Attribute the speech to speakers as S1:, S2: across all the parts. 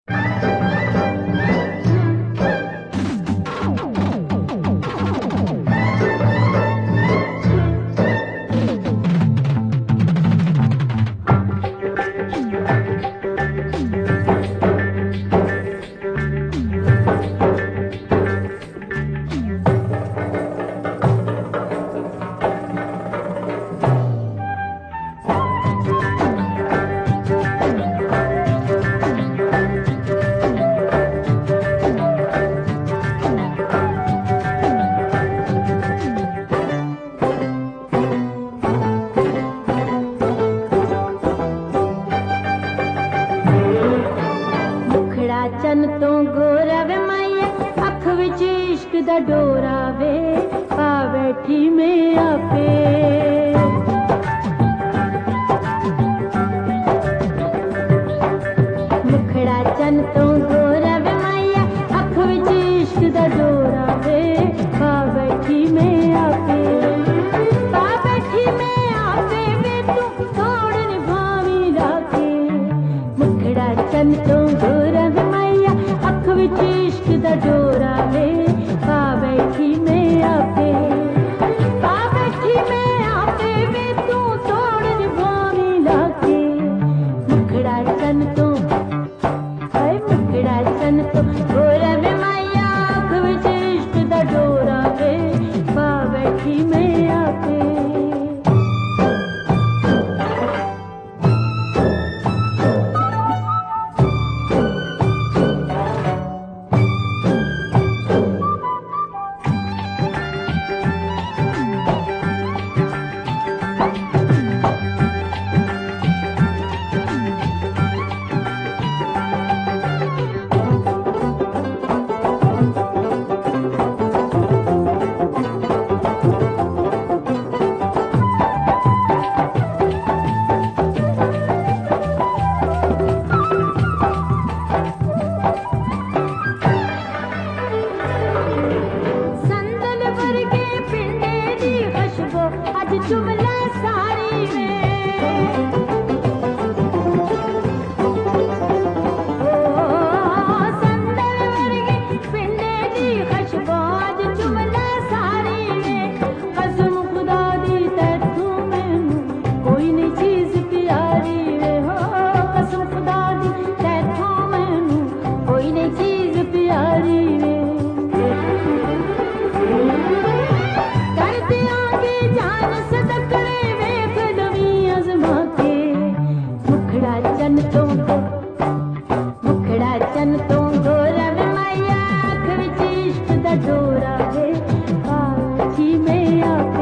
S1: चन तो गोरा वे माइया अख विच इश्क दा डोरा वे पा बैठी में आपे मुखड़ा चन तो गोरा वे माइया अख विच इश्क दा डोरा वे पा बैठी में आपे पा बैठी में आपे वे तू तोड़ निभावी लाके मुखड़ा चन तो गोरा अख विच इश्क दा डोरा वे पा बैठी में आपे पा बैठी में आपे वे तू तोड़ निभावी लाके मुखड़ा चन तो मुखड़ा चन तो गोरा वे माइया अख विच इश्क दा डोरा वे पा बैठी में आपे जुमला सारी संदर वर्गे पिंडे दी खुशबू अज जुमला सारी कसम खुदा दी तैथू मैनू कोई नहीं चीज प्यारी वे हो कसम खुदा दी तैथू मैनू कोई नहीं चीज प्यारी वे कर दियांगे जान सदकड़े वेख लवी अजमा के मुखड़ा चन तो गोरा वे माइया अख विच इश्क दा डोरा वे पा बैठी में आपे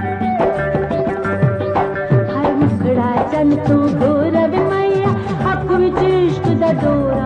S1: चन तो गोरा वे माइया अख दा डोरा